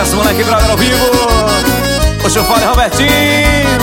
Sucesso, moleque brother ao vivo. Puxa o fole, Robertinho.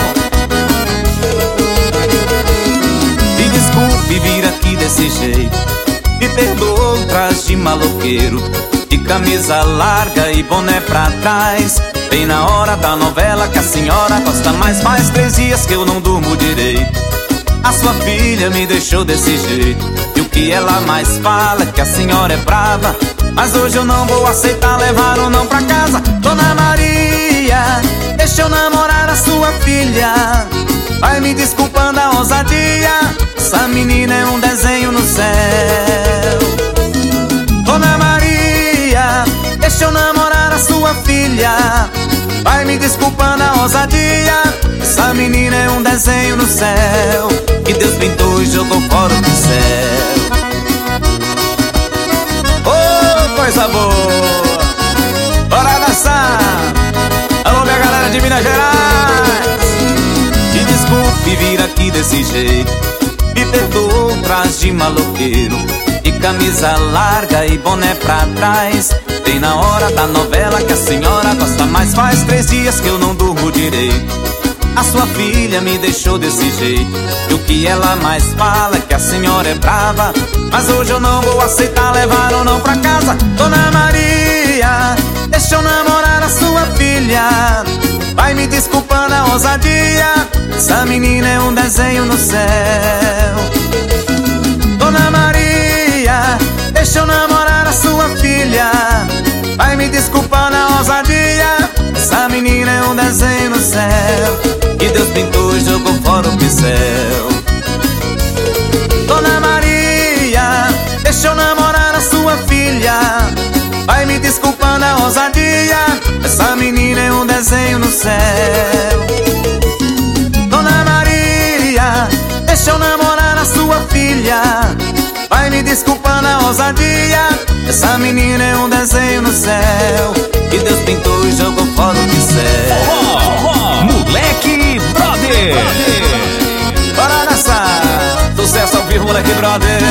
Me desculpe vir aqui desse jeito, me perdoa o traje de maloqueiro, de camisa larga e boné pra trás, bem na hora da novela que a senhora gosta mais. Faz 3 dias que eu não durmo direito. A sua filha me deixou desse jeito, e o que ela mais fala é que a senhora é brava. Mas hoje eu não vou aceitar levar ou não pra casa. Dona Maria, deixa eu namorar a sua filha. Vai me desculpando a ousadia, essa menina é um desenho no céu. Dona Maria, deixa eu namorar a sua filha. Vai me desculpando a ousadia, essa menina é um desenho no céu, que Deus pintou e jogou fora do céu. Oh, coisa boa! Bora dançar! Alô, minha galera de Minas Gerais! Me desculpe vir aqui desse jeito, me perdoa o traje de maloqueiro, de camisa larga e boné pra trás, bem na hora da novela que a senhora gosta mais. Faz 3 dias que eu não durmo direito. A sua filha me deixou desse jeito, e o que ela mais fala é que a senhora é brava. Mas hoje eu não vou aceitar levar ou não pra casa. Dona Maria, deixa eu namorar a sua filha. Vai me desculpando a ousadia, essa menina é um desenho no céu. Dona Maria, deixa eu namorar a sua filha. Vai me desculpando a ousadia, essa menina é um desenho no céu, que Deus pintou e jogou fora o pincel. Dona Maria, deixa eu namorar a sua filha. Vai me desculpando a ousadia, essa menina é um desenho no céu. Dona Maria, deixa eu namorar a sua filha. Vai me desculpando a ousadia, essa menina é um desenho no céu, que Deus pintou e jogou fora o pincel. Moleque brother. Bora dançar! Sucesso ao vivo, moleque brother.